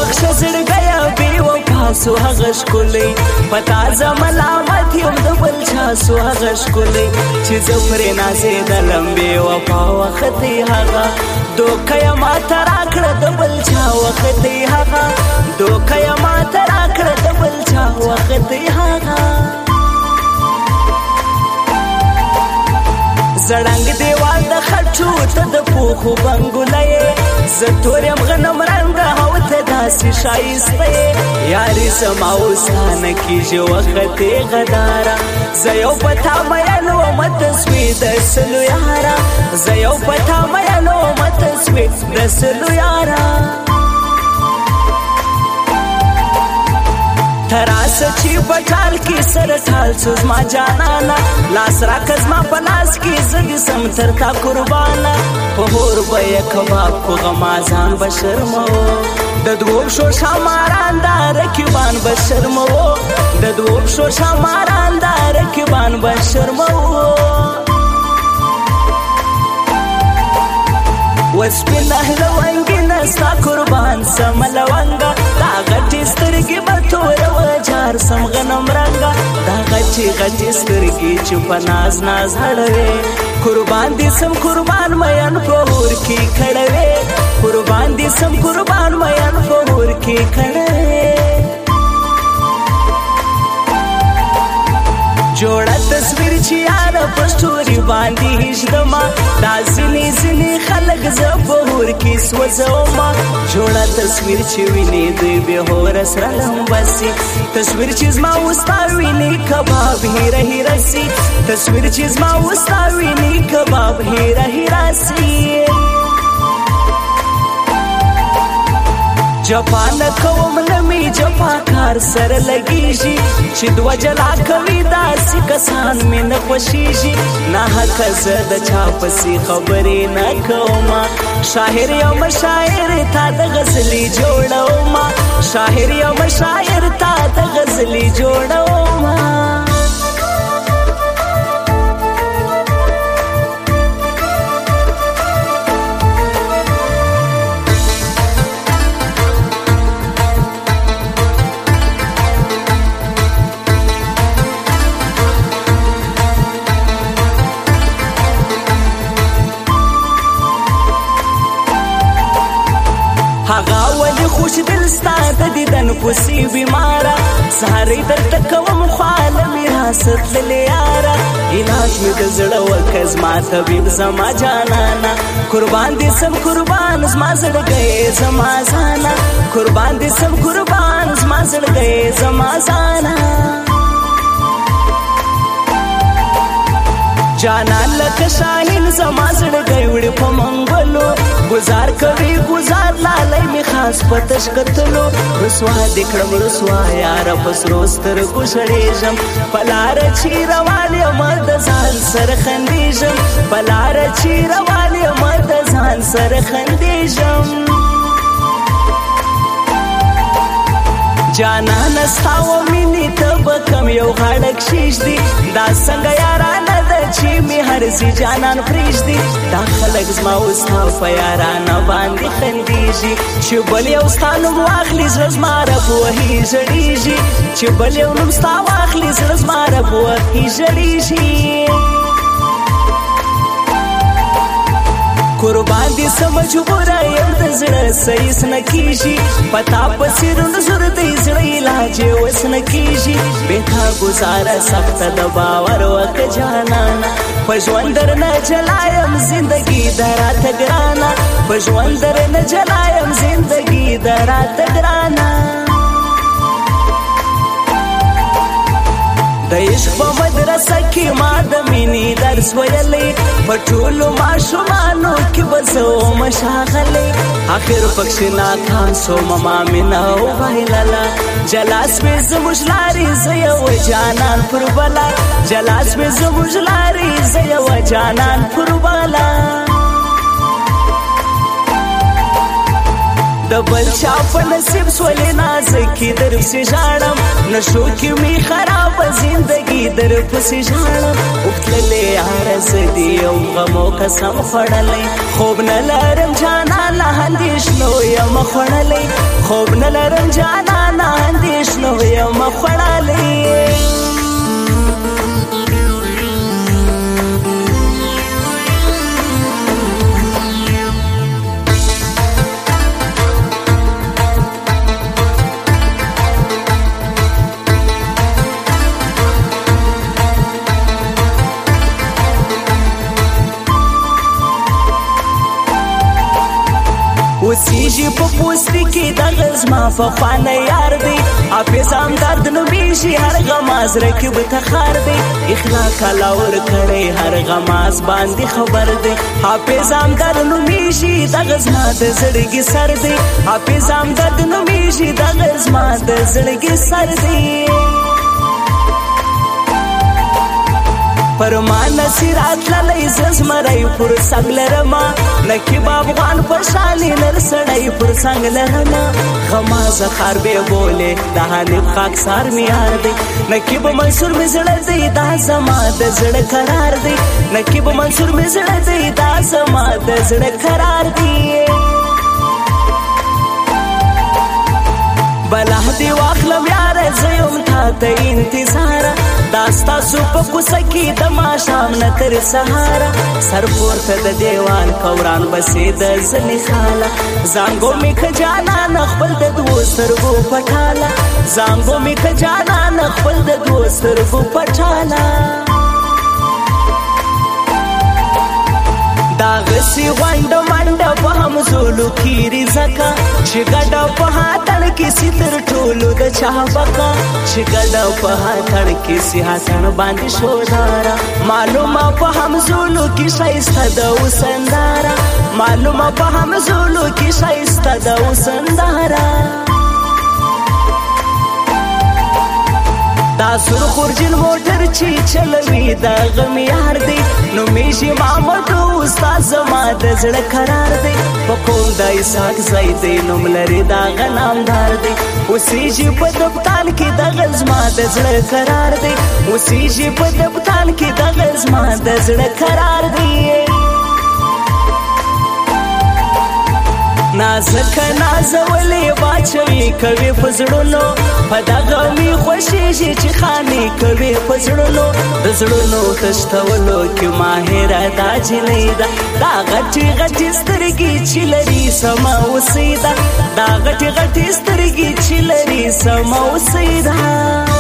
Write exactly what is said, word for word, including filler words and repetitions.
بخش زړګیا بې وفا سو هغه ښکلی په تازه ملامت یم د بل چا سو هغه ښکلی چې زه پرې نازېدلم بې وفا وخت یې هغه دوکه یې ماته راکړه د بل چا وخت یې هغه دوکه یې ماته راکړه د بل چا وخت یې هغه زړنګ دیوال د خټو ته د پوخو بنګوله یې زه تور یم غنم رنګه او ته داسې ښایسته یې یاري زما اوس نه کېږي وخت یې غداره زه یو په تا مین ومه ته سوې د سلو یاره زه یو په تا مین ومه ته سوې د سلو یاره تراسه چې په ټال کې سره ټال څو زما جانانه لاس راکه زما په لاس کې زه دې سم تر تا قربانه په هور به یې کباب په غمازان به شرموو د دوو پښو ښاماران دا رقیبان به شرموو د دوو پښو ښاماران دا رقیبان به شرموو وسپین لونګینه ستا قربان سم لونګه دا غټې سترګې به توروه جار سم غنم رنګه دا غټې غټې سترګې چې په ناز ناز هړوې قربان دې سم قربان مین په اور کې کړوې قربان دې سم قربان مین په اور کې کړوې جوړه تصویر چې یاره په سټوري باندې هیږدمه دا ځینې ځینې خلک زه په اور کې سوځومه جوړه تصویر چې وینې دوی بې هوره سره لمبسي تصویر چې زما وستا وینې کباب هیره هیره سي تصویر چې زما وستا وینې کباب هیره هیره سي جپان کوم نمی جپا کار سره لګیږي چې دو جلا کوي داسې کسان مې نه خوښیږي نه حق زه د چا پسې خبرې نه کومه شاعر یم شاعر تا د غزلې جوړومه شاعر یم شاعر تا د غزلې جوړومه هغه ولې خوش دل ستا د دیدن پسې بیماره سهارې درته کوم خواله مې راست تللې یاره علاج مې د زړه وکړه زما طبیب زما جانانه قربان دې سم قربان زما زړګی زما ځانه قربان دې سم قربان زما زړګی زما ځانه جانان لکه شاهین زما زړګی وړي په منګلو گزار کوي گزار لالی می خاص پتش کتلو رسوا دې کړم رسوا یاره په سرو سترګو ژړېږم په لاره چې روان یم د ځان سره خندېږم په لاره چې روان یم د ځان سره خندېږم جانانه ستا و مینې ته به کم یو غاړه کښېږدي دا څنګه یارانه ده چې مې هرځي جانان پرېږدي دا خلک زما اوس ستا په یارانه باندې خندېږي چې بل یو ستا نوم واخلي زړه زما رب وهي ژړېږي چې بل یو نوم ستا واخلي زړه زما رب وهي ژړېږي قربان دې سم مجبوره یم د زړه سیس نه کېږي پتا پسې روڼ زور دی زړه علاج یې اوس نه کېږي بېتا ګزاره سخته د باور وکړه جانانه په ژوند درنه جلا یم زندګي ده راته ګرانه په ژوند درنه جلا یم زندګي ده راته ګرانه د عشق په مدرسه کې ما د مینې درس ویلی په ټولو ماشومانو کې به زه ومه ښاغلی اخر پکښې ناکام سومه ما مینه وبایلله جلا سوې زموږ لارې زه یوه جانان پر بله جلا سوې زموږ لارې زه یوه جانان پر بله د بل چا په نصیب سولې نازکې در پسې ژاړم نشو کې مې خراب زندګي در پسې ژاړم وتللې یاره زه دې یو غم او قسم خوړلی خوب نه لرم جانانه اندېښنو یم خوړلی خوب نه لرم جانانه اندېښنو یم خوړلی وسیږي په پوستې کې دغه زما پخوانی یار دی حافظ همدرد نومیږي هر غماز رکیب ته خار دی اخلاق الله ورکړی هر غماز باندې خبر دی حافظ همدرد نومیږي دغه زما د زړګي سر دی حافظ همدرد نومیږي دغه زما د زړګي سر دی فرمان سیرات للی ززمرای پر سنگ لرما نکیب افغان پر شالی نرسڑای پر سنگ لرما غماز خار بے بولے دهانیب خاک سار میار دی نکیب منصور مزڑ دی دا زما د زړه قرار دی نکیب منصور مزڑ دی دا زما د زړه قرار دی بلا دی واخلم یار زیم تا ته انتظار داستا سو په کوڅه کې د ماښام نه تر سهاره سر پورته د دیوال کوران بسې د زنې خاله زانګو مې که جانان خپل د دوو سترګو پټاله زانګو مې که جانان خپل د دوو سترګو پټاله دا غسی غونډه منډه په همزولو کې رضکه چې ګډه په هاتړ کې سي تر ټولو د چا بکه چې ګډه په هاتړ کې سي حسن باندې شوداره معلومه په همزولو کې ښایسته د وسنداره معلومه په همزولو کې ښایسته د وسنداره دا سور خورجین موټر چې چلوي د غم یار دی نومیږي محمد استاد زما د زړه قرار دی په کوم د اسحاق ځای دی نوم لري د هغه نامدار دی اوسېږي په دبتان کې دغه زما د زړه قرار دی اوسېږي په دبتان کې دغه زما د زړه قرار دی نازک نازولې باچوي کوي په زړونو په دغه مې خوښېږي چې خانې کوي په زړونو د زړونو تشتولو کې ماهره دا جنۍ ده دا غټې غټې سترګې چې لري سمه اوسۍ ده دا غټې غټې سترګې چې لري سمه اوسۍ ده